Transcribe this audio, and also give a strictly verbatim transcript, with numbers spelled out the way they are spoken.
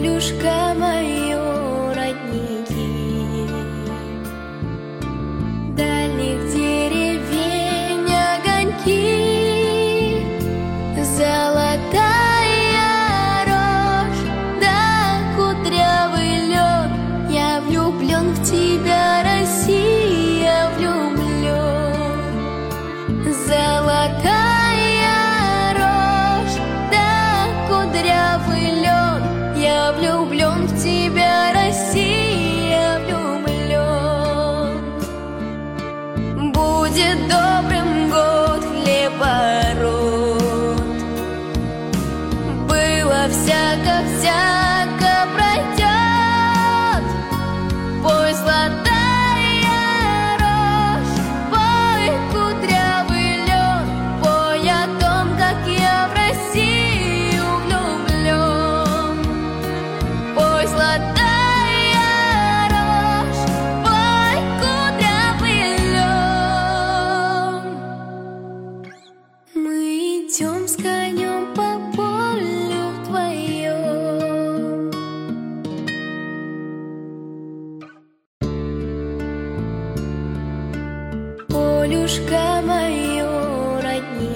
Полюшка мое, родники, дальних деревень огоньки, золотая рожь, да кудрявый лед. Я влюблен в тебя, Россия, влюблен. Золотая рожь, да кудрявый лед. Я влюблен в тебя, Россия, влюблен. Будет добрым год хлебород. Было всяко-всяко, пройдет. Пой, золотая рожь, пой, кудрявый лед, пой о том, как я в Россию влюблен. Пой, золотая рожь, пой, кудрявый лед. Мы идем с конем по полю вдвоем. Полюшка моя,